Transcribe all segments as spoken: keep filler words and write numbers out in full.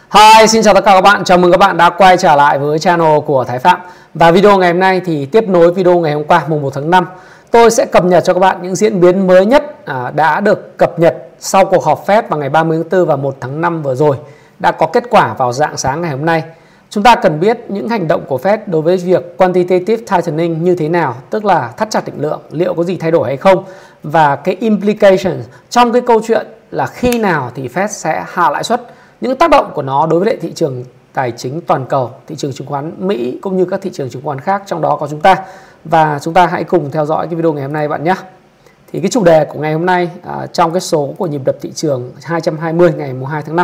Hi, xin chào tất cả các bạn. Chào mừng các bạn đã quay trở lại với channel của Thái Phạm. Và video ngày hôm nay thì tiếp nối video ngày hôm qua mùng một tháng năm. Tôi sẽ cập nhật cho các bạn những diễn biến mới nhất à, đã được cập nhật sau cuộc họp Fed vào ngày ba mươi tháng tư và một tháng năm vừa rồi, đã có kết quả vào rạng sáng ngày hôm nay. Chúng ta cần biết những hành động của Fed đối với việc quantitative tightening như thế nào, tức là thắt chặt định lượng, liệu có gì thay đổi hay không, và cái implications trong cái câu chuyện là khi nào thì Fed sẽ hạ lãi suất, những tác động của nó đối với thị trường tài chính toàn cầu, thị trường chứng khoán Mỹ cũng như các thị trường chứng khoán khác, trong đó có chúng ta. Và chúng ta hãy cùng theo dõi cái video ngày hôm nay bạn nhé. Thì cái chủ đề của ngày hôm nay à, trong cái số của nhịp đập thị trường hai trăm hai mươi ngày hai tháng năm,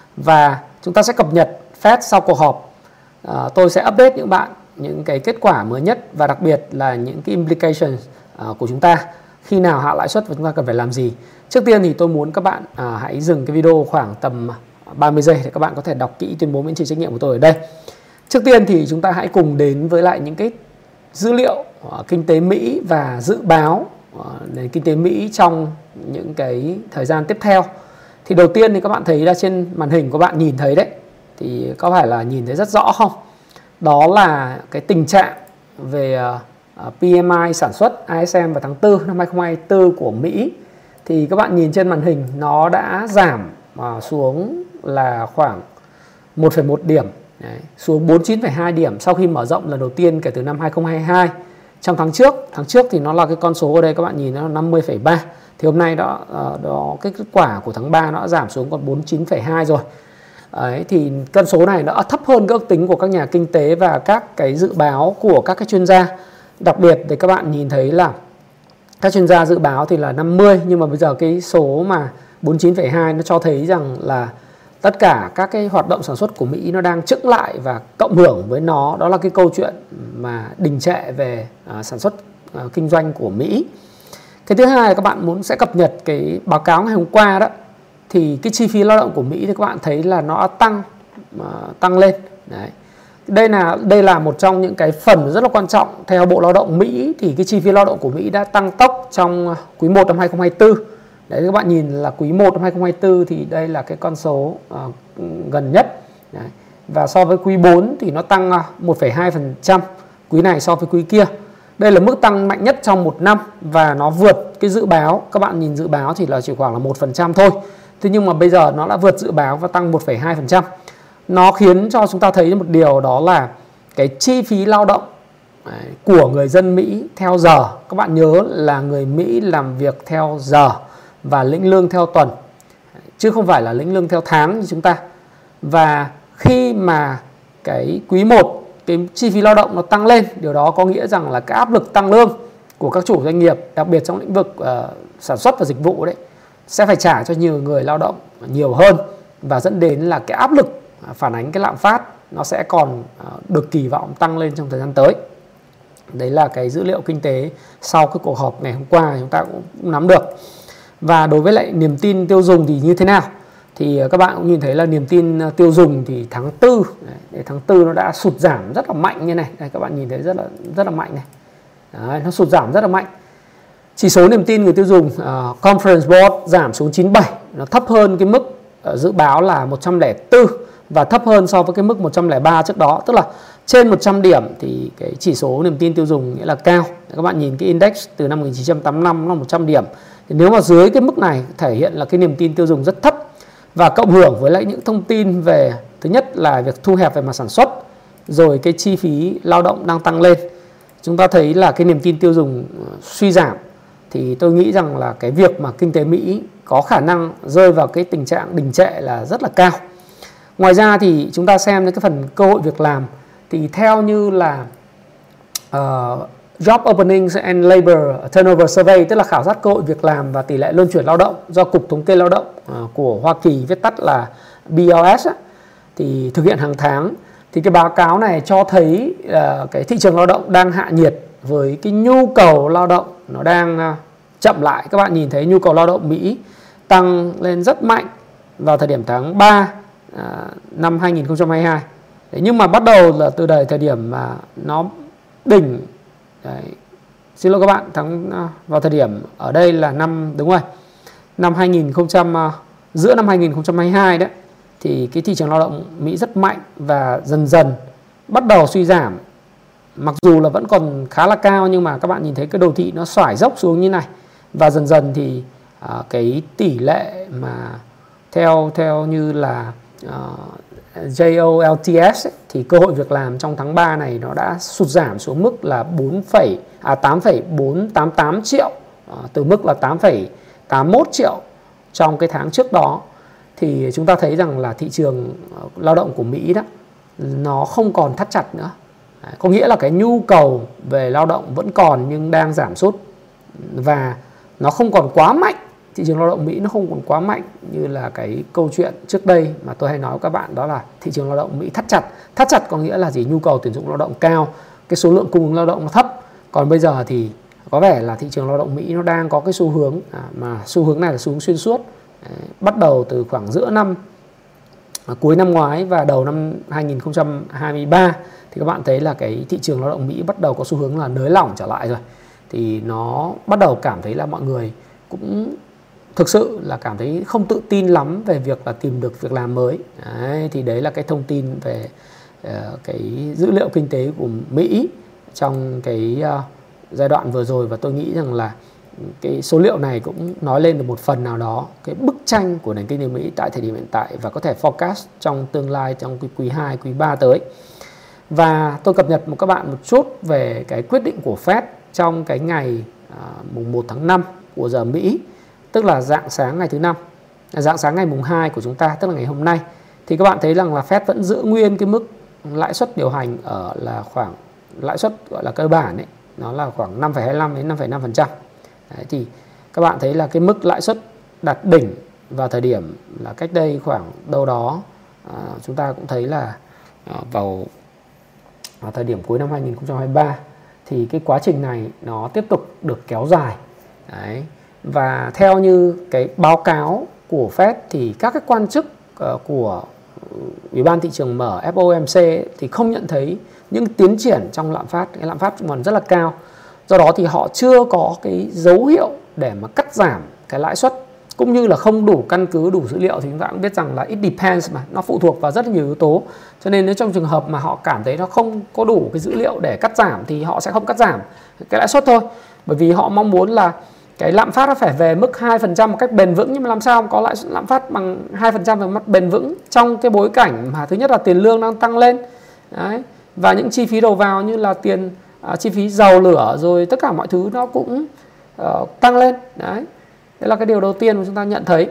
và chúng ta sẽ cập nhật Fed sau cuộc họp. à, Tôi sẽ update những bạn những cái kết quả mới nhất và đặc biệt là những cái implications à, của chúng ta khi nào hạ lãi suất và chúng ta cần phải làm gì. Trước tiên thì tôi muốn các bạn à, hãy dừng cái video khoảng tầm ba mươi giây để các bạn có thể đọc kỹ tuyên bố miễn trừ trách nhiệm của tôi ở đây. Trước tiên thì chúng ta hãy cùng đến với lại những cái dữ liệu uh, kinh tế Mỹ và dự báo uh, nền kinh tế Mỹ trong những cái thời gian tiếp theo. Thì đầu tiên thì các bạn thấy là trên màn hình các bạn nhìn thấy đấy, thì có phải là nhìn thấy rất rõ không? Đó là cái tình trạng về uh, pê em i sản xuất i ét em vào tháng tư năm hai không hai tư của Mỹ. Thì các bạn nhìn trên màn hình nó đã giảm uh, xuống là khoảng một phẩy một điểm. Đấy, xuống bốn mươi chín phẩy hai điểm sau khi mở rộng lần đầu tiên kể từ năm hai không hai hai. Trong tháng trước, tháng trước thì nó là cái con số ở đây các bạn nhìn nó là năm mươi phẩy ba. Thì hôm nay đó, đó cái kết quả của tháng ba nó đã giảm xuống còn bốn mươi chín phẩy hai rồi. Đấy, thì con số này nó thấp hơn các ước tính của các nhà kinh tế và các cái dự báo của các cái chuyên gia. Đặc biệt thì các bạn nhìn thấy là các chuyên gia dự báo thì là năm mươi, nhưng mà bây giờ cái số mà bốn mươi chín phẩy hai nó cho thấy rằng là tất cả các cái hoạt động sản xuất của Mỹ nó đang chững lại, và cộng hưởng với nó đó là cái câu chuyện mà đình trệ về uh, sản xuất uh, kinh doanh của Mỹ. Cái thứ hai là các bạn muốn sẽ cập nhật cái báo cáo ngày hôm qua đó, thì cái chi phí lao động của Mỹ thì các bạn thấy là nó tăng uh, tăng lên. Đấy. Đây là đây là một trong những cái phần rất là quan trọng. Theo Bộ Lao động Mỹ thì cái chi phí lao động của Mỹ đã tăng tốc trong quý một năm hai không hai tư. Đấy, các bạn nhìn là quý một năm hai không hai tư thì đây là cái con số uh, gần nhất. Đấy. Và so với quý bốn thì nó tăng uh, một phẩy hai phần trăm quý này so với quý kia. Đây là mức tăng mạnh nhất trong một năm và nó vượt cái dự báo. Các bạn nhìn dự báo thì là chỉ khoảng là một phần trăm thôi. Thế nhưng mà bây giờ nó đã vượt dự báo và tăng một phẩy hai phần trăm. Nó khiến cho chúng ta thấy một điều, đó là cái chi phí lao động đấy, của người dân Mỹ theo giờ. Các bạn nhớ là người Mỹ làm việc theo giờ và lĩnh lương theo tuần, chứ không phải là lĩnh lương theo tháng như chúng ta. Và khi mà cái quý một cái chi phí lao động nó tăng lên, điều đó có nghĩa rằng là cái áp lực tăng lương của các chủ doanh nghiệp, đặc biệt trong lĩnh vực uh, sản xuất và dịch vụ đấy, sẽ phải trả cho nhiều người lao động nhiều hơn, và dẫn đến là cái áp lực phản ánh cái lạm phát nó sẽ còn uh, được kỳ vọng tăng lên trong thời gian tới. Đấy là cái dữ liệu kinh tế sau cái cuộc họp ngày hôm qua chúng ta cũng, cũng nắm được. Và đối với lại niềm tin tiêu dùng thì như thế nào? Thì các bạn cũng nhìn thấy là niềm tin tiêu dùng thì tháng tư, đấy, tháng tư nó đã sụt giảm rất là mạnh như này. Đây, các bạn nhìn thấy rất là rất là mạnh này. Đấy, nó sụt giảm rất là mạnh. Chỉ số niềm tin người tiêu dùng uh, Conference Board giảm xuống chín mươi bảy, nó thấp hơn cái mức uh, dự báo là một trăm lẻ bốn và thấp hơn so với cái mức một trăm lẻ ba trước đó. Tức là trên một trăm điểm thì cái chỉ số niềm tin tiêu dùng nghĩa là cao. Các bạn nhìn cái index từ năm một nghìn chín trăm tám mươi lăm nó là một trăm điểm. Thì nếu mà dưới cái mức này thể hiện là cái niềm tin tiêu dùng rất thấp, và cộng hưởng với lại những thông tin về, thứ nhất là việc thu hẹp về mặt sản xuất, rồi cái chi phí lao động đang tăng lên, chúng ta thấy là cái niềm tin tiêu dùng suy giảm. Thì tôi nghĩ rằng là cái việc mà kinh tế Mỹ có khả năng rơi vào cái tình trạng đình trệ là rất là cao. Ngoài ra thì chúng ta xem đến cái phần cơ hội việc làm, thì theo như là uh, Job Openings and Labor Turnover Survey, tức là khảo sát cơ hội việc làm và tỷ lệ luân chuyển lao động do Cục Thống kê Lao động uh, của Hoa Kỳ, viết tắt là B L S á, thì thực hiện hàng tháng. Thì cái báo cáo này cho thấy uh, cái thị trường lao động đang hạ nhiệt, với cái nhu cầu lao động nó đang uh, chậm lại. Các bạn nhìn thấy nhu cầu lao động Mỹ tăng lên rất mạnh vào thời điểm tháng ba uh, năm hai nghìn không trăm hai mươi hai. Đấy, nhưng mà bắt đầu là từ đời thời điểm mà nó đỉnh. Đấy, xin lỗi các bạn, tháng vào thời điểm ở đây là năm, đúng rồi, năm hai nghìn không trăm, giữa năm hai nghìn không trăm hai mươi hai đấy, thì cái thị trường lao động Mỹ rất mạnh và dần dần bắt đầu suy giảm. Mặc dù là vẫn còn khá là cao nhưng mà các bạn nhìn thấy cái đồ thị nó xoải dốc xuống như này, và dần dần thì uh, cái tỷ lệ mà theo theo như là uh, J O L T S ấy, thì cơ hội việc làm trong tháng ba này nó đã sụt giảm xuống mức là tám phẩy bốn tám tám triệu, uh, từ mức là tám phẩy tám mốt triệu trong cái tháng trước đó. Thì chúng ta thấy rằng là thị trường lao động của Mỹ đó nó không còn thắt chặt nữa. Đấy, có nghĩa là cái nhu cầu về lao động vẫn còn nhưng đang giảm sút, và nó không còn quá mạnh. Thị trường lao động Mỹ nó không còn quá mạnh như là cái câu chuyện trước đây mà tôi hay nói với các bạn, đó là thị trường lao động Mỹ thắt chặt. Thắt chặt có nghĩa là gì? Nhu cầu tuyển dụng lao động cao, cái số lượng cung ứng lao động nó thấp. Còn bây giờ thì có vẻ là thị trường lao động Mỹ nó đang có cái xu hướng, à, mà xu hướng này là xu hướng xuyên suốt. Đấy, bắt đầu từ khoảng giữa năm, à, cuối năm ngoái và đầu năm hai nghìn không trăm hai mươi ba thì các bạn thấy là cái thị trường lao động Mỹ bắt đầu có xu hướng là nới lỏng trở lại rồi. Thì nó bắt đầu cảm thấy là mọi người cũng thực sự là cảm thấy không tự tin lắm về việc là tìm được việc làm mới. Đấy, thì đấy là cái thông tin về uh, cái dữ liệu kinh tế của Mỹ trong cái uh, giai đoạn vừa rồi, và tôi nghĩ rằng là cái số liệu này cũng nói lên được một phần nào đó cái bức tranh của nền kinh tế Mỹ tại thời điểm hiện tại và có thể forecast trong tương lai, trong quý hai, quý ba tới. Và tôi cập nhật một các bạn một chút về cái quyết định của Fed trong cái ngày uh, mùng một tháng năm của giờ Mỹ, tức là rạng sáng ngày thứ năm, rạng sáng ngày mùng hai của chúng ta, tức là ngày hôm nay. Thì các bạn thấy rằng là Fed vẫn giữ nguyên cái mức lãi suất điều hành ở là khoảng lãi suất gọi là cơ bản ấy, nó là khoảng năm phẩy hai mươi lăm đến năm phẩy năm phần trăm. Đấy, thì các bạn thấy là cái mức lãi suất đạt đỉnh vào thời điểm là cách đây khoảng đâu đó, à, chúng ta cũng thấy là à, vào, vào thời điểm cuối năm hai nghìn không trăm hai mươi ba thì cái quá trình này nó tiếp tục được kéo dài. Đấy. Và theo như cái báo cáo của Fed thì các cái quan chức uh, của Ủy ban thị trường mở F O M C thì không nhận thấy những tiến triển trong lạm phát. Cái lạm phát còn rất là cao. Do đó thì họ chưa có cái dấu hiệu để mà cắt giảm cái lãi suất, cũng như là không đủ căn cứ, đủ dữ liệu. Thì chúng ta cũng biết rằng là it depends mà, nó phụ thuộc vào rất là nhiều yếu tố. Cho nên nếu trong trường hợp mà họ cảm thấy nó không có đủ cái dữ liệu để cắt giảm thì họ sẽ không cắt giảm cái lãi suất thôi. Bởi vì họ mong muốn là cái lạm phát nó phải về mức hai phần trăm một cách bền vững. Nhưng mà làm sao có lại lạm phát bằng hai phần trăm về mặt bền vững trong cái bối cảnh mà thứ nhất là tiền lương đang tăng lên. Đấy. Và những chi phí đầu vào như là tiền uh, chi phí dầu lửa rồi tất cả mọi thứ nó cũng uh, tăng lên. Đấy. Đấy là cái điều đầu tiên mà chúng ta nhận thấy.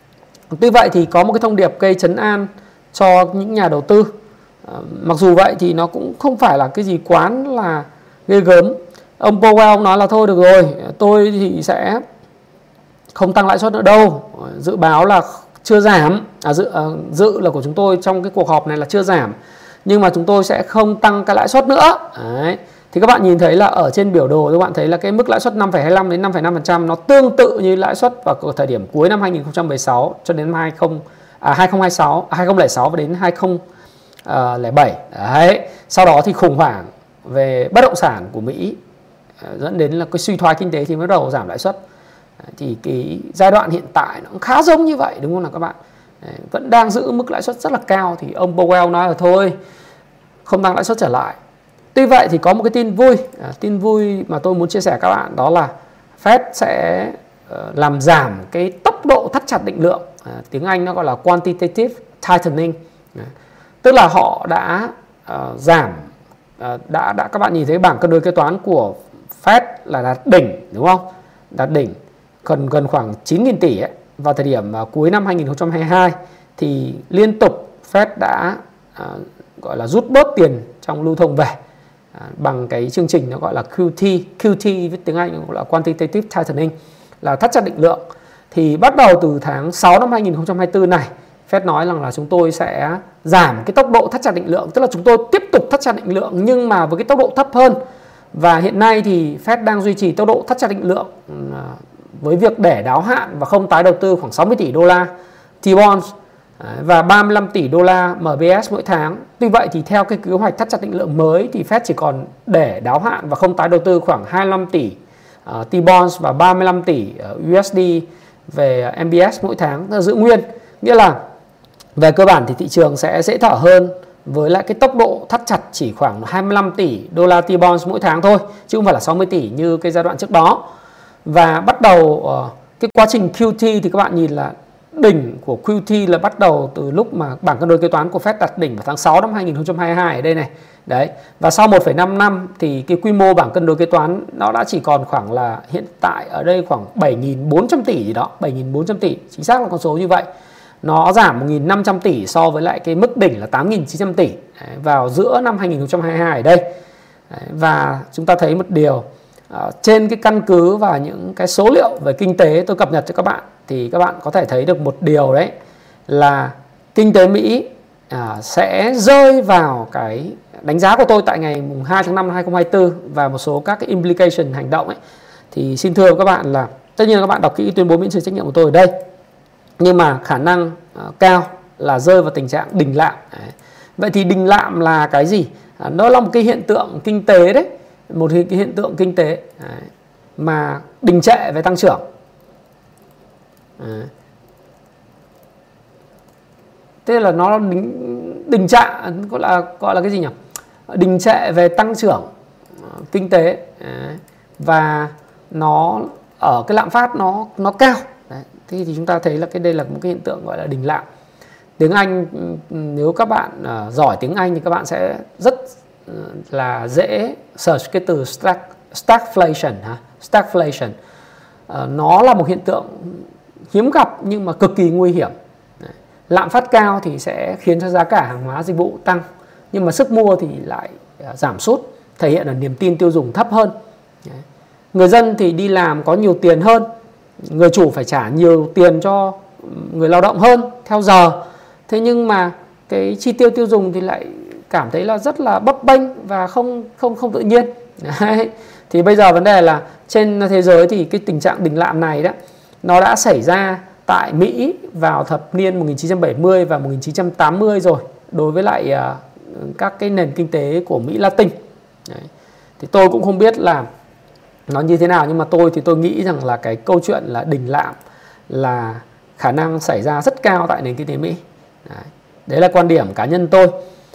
Tuy vậy thì có một cái thông điệp gây trấn an cho những nhà đầu tư. Uh, mặc dù vậy thì nó cũng không phải là cái gì quá là ghê gớm. Ông Powell ông nói là thôi được rồi, tôi thì sẽ không tăng lãi suất nữa đâu. Dự báo là chưa giảm, à, dự, à, dự là của chúng tôi trong cái cuộc họp này là chưa giảm, nhưng mà chúng tôi sẽ không tăng cái lãi suất nữa. Đấy. Thì các bạn nhìn thấy là ở trên biểu đồ các bạn thấy là cái mức lãi suất năm phẩy hai mươi lăm đến năm phẩy năm phần trăm nó tương tự như lãi suất vào thời điểm cuối năm hai nghìn không trăm mười sáu cho đến hai không, à, hai không hai sáu, hai không không sáu và đến hai không không bảy. Đấy. Sau đó thì khủng hoảng về bất động sản của Mỹ dẫn đến là cái suy thoái kinh tế thì mới bắt đầu giảm lãi suất. Thì cái giai đoạn hiện tại nó cũng khá giống như vậy, đúng không nào các bạn? Đấy, vẫn đang giữ mức lãi suất rất là cao. Thì ông Powell nói là thôi không tăng lãi suất trở lại. Tuy vậy thì có một cái tin vui, à, tin vui mà tôi muốn chia sẻ các bạn, đó là Fed sẽ uh, làm giảm cái tốc độ thắt chặt định lượng, à, tiếng Anh nó gọi là quantitative tightening. Đấy. Tức là họ đã uh, giảm, uh, đã đã các bạn nhìn thấy bảng cân đối kế toán của Fed là đạt đỉnh, đúng không? Đạt đỉnh gần gần khoảng chín nghìn tỷ ấy. Vào thời điểm uh, cuối năm hai nghìn không trăm hai mươi hai thì liên tục Fed đã uh, gọi là rút bớt tiền trong lưu thông về uh, bằng cái chương trình nó gọi là Q T, Q T với tiếng Anh gọi là quantitative tightening, là thắt chặt định lượng. Thì bắt đầu từ tháng sáu năm hai nghìn không trăm hai mươi tư này, Fed nói rằng là chúng tôi sẽ giảm cái tốc độ thắt chặt định lượng, tức là chúng tôi tiếp tục thắt chặt định lượng nhưng mà với cái tốc độ thấp hơn. Và hiện nay thì Fed đang duy trì tốc độ thắt chặt định lượng với việc để đáo hạn và không tái đầu tư khoảng sáu mươi tỷ đô la T-bonds và ba mươi lăm tỷ đô la M B S mỗi tháng. Tuy vậy thì theo cái kế hoạch thắt chặt định lượng mới thì Fed chỉ còn để đáo hạn và không tái đầu tư khoảng hai mươi lăm tỷ uh, T-bonds và ba mươi lăm tỷ uh, U S D về M B S mỗi tháng, giữ nguyên. Nghĩa là về cơ bản thì thị trường sẽ dễ thở hơn với lại cái tốc độ thắt chặt chỉ khoảng hai mươi lăm tỷ đô la T-bonds mỗi tháng thôi, chứ không phải là sáu mươi tỷ như cái giai đoạn trước đó. Và bắt đầu cái quá trình Q T thì các bạn nhìn là đỉnh của Q T là bắt đầu từ lúc mà bảng cân đối kế toán của Fed đặt đỉnh vào tháng sáu năm hai nghìn không trăm hai mươi hai ở đây này. Đấy. Và sau một phẩy năm năm thì cái quy mô bảng cân đối kế toán nó đã chỉ còn khoảng là hiện tại ở đây khoảng bảy nghìn bốn trăm tỷ gì đó, bảy nghìn bốn trăm tỷ, chính xác là con số như vậy. Nó giảm một nghìn năm trăm tỷ so với lại cái mức đỉnh là tám nghìn chín trăm tỷ đấy, vào giữa năm hai nghìn không trăm hai mươi hai ở đây. Đấy. Và chúng ta thấy một điều, uh, trên cái căn cứ và những cái số liệu về kinh tế tôi cập nhật cho các bạn thì các bạn có thể thấy được một điều, đấy là kinh tế Mỹ à, sẽ rơi vào cái đánh giá của tôi tại ngày hai tháng năm năm hai nghìn không trăm hai mươi tư và một số các cái implication hành động ấy. Thì xin thưa các bạn là tất nhiên các bạn đọc kỹ tuyên bố miễn trừ trách nhiệm của tôi ở đây, nhưng mà khả năng uh, cao là rơi vào tình trạng đình lạm. Đấy. Vậy thì đình lạm là cái gì? À, nó là một cái hiện tượng kinh tế đấy, một cái hiện tượng kinh tế đấy, mà đình trệ về tăng trưởng. Đấy. Thế là nó đình, đình trạng gọi là gọi là cái gì nhỉ? Đình trệ về tăng trưởng uh, kinh tế. Đấy. Và nó ở cái lạm phát nó nó cao. Đấy. Thế thì chúng ta thấy là cái đây là một cái hiện tượng gọi là đình lạm. Tiếng Anh, nếu các bạn uh, giỏi tiếng Anh thì các bạn sẽ rất uh, là dễ search cái từ stag, stagflation ha, stagflation. Uh, nó là một hiện tượng hiếm gặp nhưng mà cực kỳ nguy hiểm. Đấy. Lạm phát cao thì sẽ khiến cho giá cả hàng hóa dịch vụ tăng, nhưng mà sức mua thì lại uh, giảm sút, thể hiện là niềm tin tiêu dùng thấp hơn. Đấy. Người dân thì đi làm có nhiều tiền hơn, người chủ phải trả nhiều tiền cho người lao động hơn theo giờ. Thế nhưng mà cái chi tiêu tiêu dùng thì lại cảm thấy là rất là bấp bênh và không không không tự nhiên. Đấy. Thì bây giờ vấn đề là trên thế giới thì cái tình trạng đình lạm này đó nó đã xảy ra tại Mỹ vào thập niên một nghìn chín trăm bảy mươi và một nghìn chín trăm tám mươi rồi, đối với lại uh, các cái nền kinh tế của Mỹ Latin. Đấy. Thì tôi cũng không biết là nó như thế nào, nhưng mà tôi thì tôi nghĩ rằng là cái câu chuyện là đình lạm là khả năng xảy ra rất cao tại nền kinh tế Mỹ. Đấy. Đấy là quan điểm cá nhân tôi.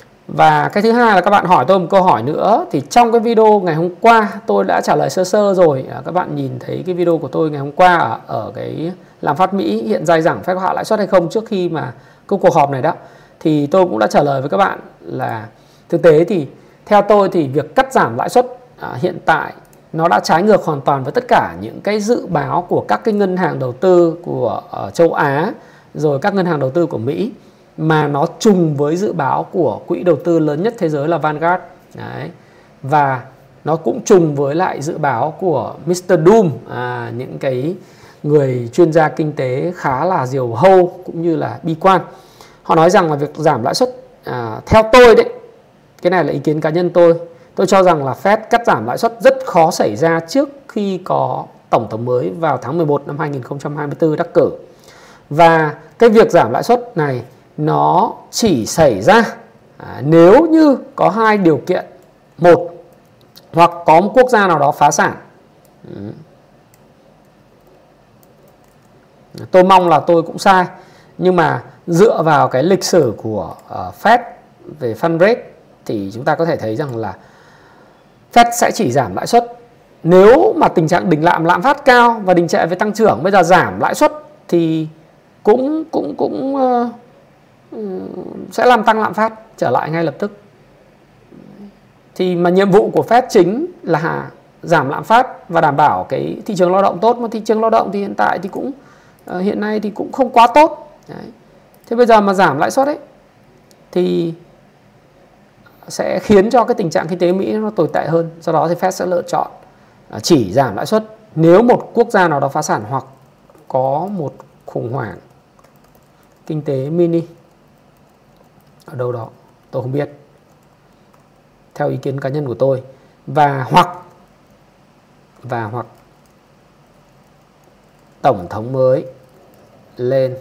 Và cái thứ hai là các bạn hỏi tôi một câu hỏi nữa, thì trong cái video ngày hôm qua tôi đã trả lời sơ sơ rồi. À, các bạn nhìn thấy cái video của tôi ngày hôm qua ở, ở cái lạm phát Mỹ hiện dai dẳng phép hạ lãi suất hay không trước khi mà cái cuộc họp này đó, thì tôi cũng đã trả lời với các bạn là thực tế thì theo tôi thì việc cắt giảm lãi suất à, hiện tại nó đã trái ngược hoàn toàn với tất cả những cái dự báo của các cái ngân hàng đầu tư của ở châu Á, rồi các ngân hàng đầu tư của Mỹ, mà nó trùng với dự báo của quỹ đầu tư lớn nhất thế giới là Vanguard. Đấy. Và nó cũng trùng với lại dự báo của mít tơ Doom, à, những cái người chuyên gia kinh tế khá là diều hâu cũng như là bi quan. Họ nói rằng là việc giảm lãi suất, à, theo tôi đấy, cái này là ý kiến cá nhân tôi, tôi cho rằng là Fed cắt giảm lãi suất rất khó xảy ra trước khi có tổng thống mới vào tháng mười một năm hai nghìn không trăm hai mươi tư đắc cử. Và cái việc giảm lãi suất này nó chỉ xảy ra à, nếu như có hai điều kiện. Một, hoặc có một quốc gia nào đó phá sản. Tôi mong là tôi cũng sai, nhưng mà dựa vào cái lịch sử của uh, Fed về fund rate thì chúng ta có thể thấy rằng là Fed sẽ chỉ giảm lãi suất nếu mà tình trạng đình lạm, lạm phát cao và đình trệ về tăng trưởng. Bây giờ giảm lãi suất thì cũng cũng cũng uh, sẽ làm tăng lạm phát trở lại ngay lập tức. Thì mà nhiệm vụ của Fed chính là giảm lạm phát và đảm bảo cái thị trường lao động tốt, mà thị trường lao động thì hiện tại thì cũng uh, hiện nay thì cũng không quá tốt. Đấy. Thế bây giờ mà giảm lãi suất ấy thì sẽ khiến cho cái tình trạng kinh tế Mỹ nó tồi tệ hơn. Do đó thì Fed sẽ lựa chọn uh, chỉ giảm lãi suất nếu một quốc gia nào đó phá sản hoặc có một khủng hoảng kinh tế mini ở đâu đó, tôi không biết, theo ý kiến cá nhân của tôi. Và hoặc và hoặc tổng thống mới lên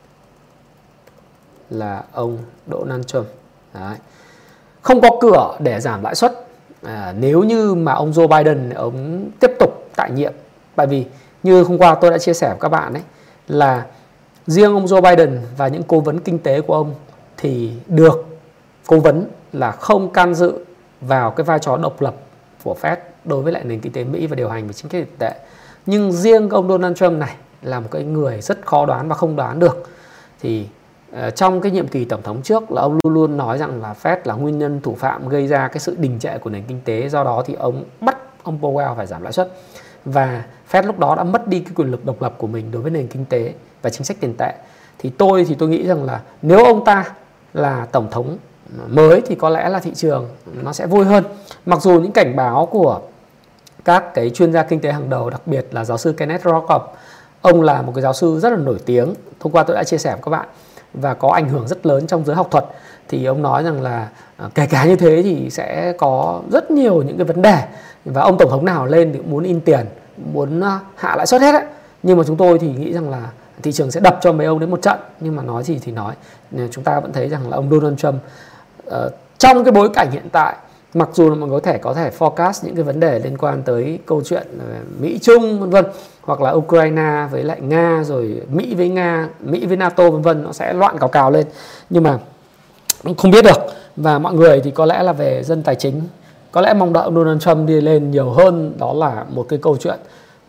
là ông Donald Trump. Đấy. Không có cửa để giảm lãi suất à, nếu như mà ông Joe Biden ông tiếp tục tại nhiệm. Bởi vì như hôm qua tôi đã chia sẻ với các bạn ấy, là Riêng ông Joe Biden và những cố vấn kinh tế của ông thì được cố vấn là không can dự vào cái vai trò độc lập của Fed đối với lại nền kinh tế Mỹ và điều hành về chính sách tiền tệ. Nhưng riêng ông Donald Trump này là một cái người rất khó đoán và không đoán được. Thì uh, trong cái nhiệm kỳ tổng thống trước là ông luôn luôn nói rằng là Fed là nguyên nhân thủ phạm gây ra cái sự đình trệ của nền kinh tế. Do đó thì ông bắt ông Powell phải giảm lãi suất. Và Fed lúc đó đã mất đi cái quyền lực độc lập của mình đối với nền kinh tế và chính sách tiền tệ. Thì tôi thì tôi nghĩ rằng là nếu ông ta là tổng thống mới thì có lẽ là thị trường nó sẽ vui hơn. Mặc dù những cảnh báo của các cái chuyên gia kinh tế hàng đầu, đặc biệt là giáo sư Kenneth Rogoff, ông là một cái giáo sư rất là nổi tiếng, thông qua tôi đã chia sẻ với các bạn, và có ảnh hưởng rất lớn trong giới học thuật. Thì ông nói rằng là kể cả như thế thì sẽ có rất nhiều những cái vấn đề, và ông tổng thống nào lên thì cũng muốn in tiền, muốn hạ lãi suất hết ấy. Nhưng mà chúng tôi thì nghĩ rằng là thị trường sẽ đập cho mấy ông đến một trận. Nhưng mà nói gì thì nói, chúng ta vẫn thấy rằng là ông Donald Trump uh, trong cái bối cảnh hiện tại, mặc dù là mọi người có thể có thể forecast những cái vấn đề liên quan tới câu chuyện Mỹ Trung vân vân, hoặc là Ukraine với lại Nga, rồi Mỹ với Nga, Mỹ với NATO vân vân, nó sẽ loạn cào cào lên, nhưng mà không biết được. Và mọi người thì có lẽ là về dân tài chính có lẽ mong đợi Donald Trump đi lên nhiều hơn, đó là một cái câu chuyện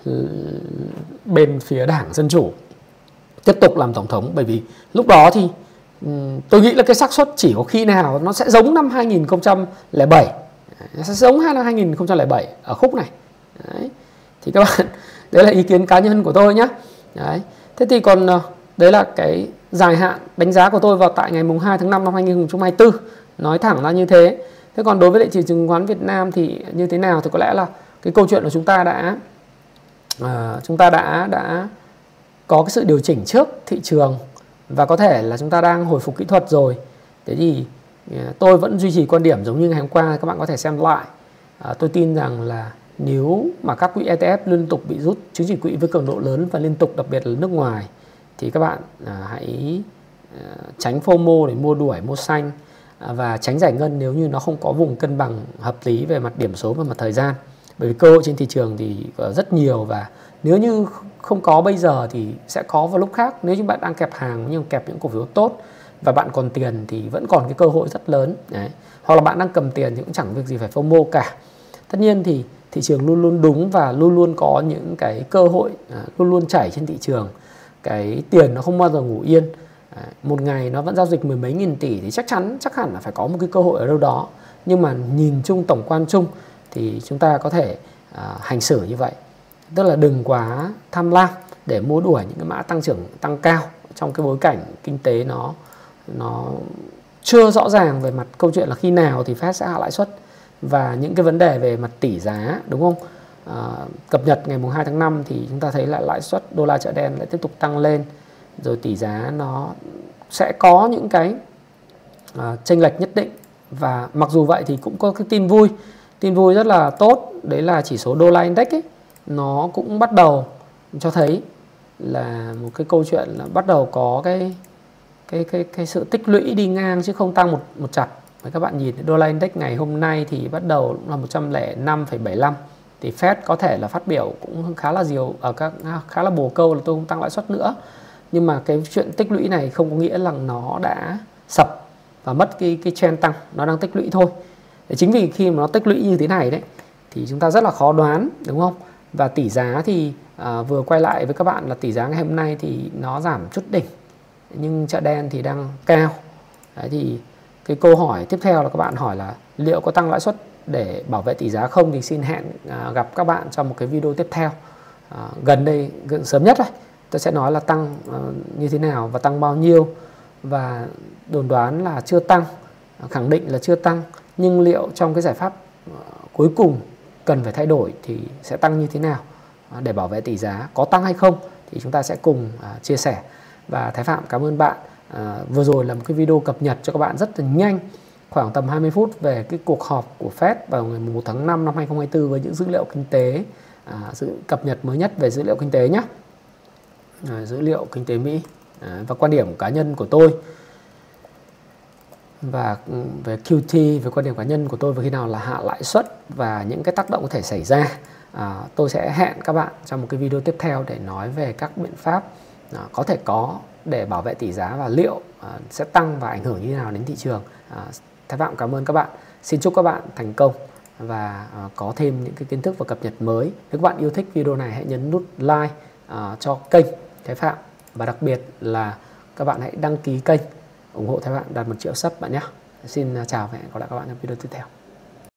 bên phía Đảng Dân Chủ tiếp tục làm tổng thống. Bởi vì lúc đó thì tôi nghĩ là cái xác suất chỉ có khi nào nó sẽ giống năm hai nghìn không trăm lẻ bảy, nó sẽ giống năm hai nghìn không trăm lẻ bảy ở khúc này. Đấy. Thì các bạn, đấy là ý kiến cá nhân của tôi nhé. Đấy. Thế thì còn đấy là cái dài hạn đánh giá của tôi vào tại ngày mùng hai tháng năm năm hai nghìn không trăm hai mươi tư, nói thẳng ra như thế. Thế còn đối với lại thị trường chứng khoán Việt Nam thì như thế nào, thì có lẽ là cái câu chuyện của chúng ta đã uh, chúng ta đã đã có cái sự điều chỉnh trước thị trường, và có thể là chúng ta đang hồi phục kỹ thuật rồi. Thế thì tôi vẫn duy trì quan điểm giống như ngày hôm qua, các bạn có thể xem lại. À, tôi tin rằng là nếu mà các quỹ e tê ép liên tục bị rút chứng chỉ quỹ với cường độ lớn và liên tục, đặc biệt là nước ngoài, thì các bạn à, hãy à, tránh FOMO để mua đuổi, mua xanh, à, và tránh giải ngân nếu như nó không có vùng cân bằng hợp lý về mặt điểm số và mặt thời gian. Bởi vì cơ hội trên thị trường thì rất nhiều, và nếu như không có bây giờ thì sẽ có vào lúc khác. Nếu như bạn đang kẹp hàng nhưng kẹp những cổ phiếu tốt và bạn còn tiền thì vẫn còn cái cơ hội rất lớn. Đấy. Hoặc là bạn đang cầm tiền thì cũng chẳng việc gì phải FOMO cả. Tất nhiên thì thị trường luôn luôn đúng và luôn luôn có những cái cơ hội luôn luôn chảy trên thị trường. Cái tiền nó không bao giờ ngủ yên. Một ngày nó vẫn giao dịch mười mấy nghìn tỷ thì chắc chắn chắc hẳn là phải có một cái cơ hội ở đâu đó. Nhưng mà nhìn chung, tổng quan chung thì chúng ta có thể uh, hành xử như vậy. Tức là đừng quá tham lam để mua đuổi những cái mã tăng trưởng tăng cao trong cái bối cảnh kinh tế nó nó chưa rõ ràng về mặt câu chuyện là khi nào thì Fed sẽ hạ lãi suất, và những cái vấn đề về mặt tỷ giá, đúng không? À, cập nhật ngày hai tháng năm thì chúng ta thấy là lãi suất đô la chợ đen lại tiếp tục tăng lên, rồi tỷ giá nó sẽ có những cái à, chênh lệch nhất định. Và mặc dù vậy thì cũng có cái tin vui, tin vui rất là tốt, đấy là chỉ số đô la index ấy, nó cũng bắt đầu cho thấy là một cái câu chuyện là bắt đầu có cái cái cái cái sự tích lũy đi ngang chứ không tăng một một chặp. Và các bạn nhìn đô la index ngày hôm nay thì bắt đầu là một trăm lẻ năm phẩy bảy lăm. Thì Fed có thể là phát biểu cũng khá là nhiều ở các khá là bồ câu là tôi không tăng lãi suất nữa. Nhưng mà cái chuyện tích lũy này không có nghĩa là nó đã sập và mất cái cái trend tăng, nó đang tích lũy thôi. Để chính vì khi mà nó tích lũy như thế này đấy thì chúng ta rất là khó đoán, đúng không? Và tỷ giá thì à, vừa quay lại với các bạn là tỷ giá ngày hôm nay thì nó giảm chút đỉnh, nhưng chợ đen thì đang cao. Đấy, thì cái câu hỏi tiếp theo là các bạn hỏi là liệu có tăng lãi suất để bảo vệ tỷ giá không, thì xin hẹn à, gặp các bạn trong một cái video tiếp theo. À, gần đây, gần sớm nhất thôi, tôi sẽ nói là tăng à, như thế nào và tăng bao nhiêu, và đồn đoán là chưa tăng, khẳng định là chưa tăng, nhưng liệu trong cái giải pháp à, cuối cùng cần phải thay đổi thì sẽ tăng như thế nào à, để bảo vệ tỷ giá, có tăng hay không thì chúng ta sẽ cùng à, chia sẻ. Và Thái Phạm cảm ơn bạn. À, vừa rồi là một cái video cập nhật cho các bạn rất là nhanh, khoảng tầm hai mươi phút về cái cuộc họp của Fed vào ngày mùng một tháng năm năm hai nghìn không trăm hai mươi tư với những dữ liệu kinh tế, à, sự cập nhật mới nhất về dữ liệu kinh tế nhé, à, dữ liệu kinh tế Mỹ, à, và quan điểm cá nhân của tôi và về Q T, về quan điểm cá nhân của tôi về khi nào là hạ lãi suất và những cái tác động có thể xảy ra. À, tôi sẽ hẹn các bạn trong một cái video tiếp theo để nói về các biện pháp à, có thể có để bảo vệ tỷ giá và liệu à, sẽ tăng và ảnh hưởng như thế nào đến thị trường. à, Thái Phạm cảm ơn các bạn. Xin chúc các bạn thành công và à, có thêm những cái kiến thức và cập nhật mới. Nếu các bạn yêu thích video này hãy nhấn nút like à, cho kênh Thái Phạm, và đặc biệt là các bạn hãy đăng ký kênh ủng hộ Thái Phạm đạt một triệu sub bạn nhé. Xin chào và hẹn gặp lại các bạn trong video tiếp theo.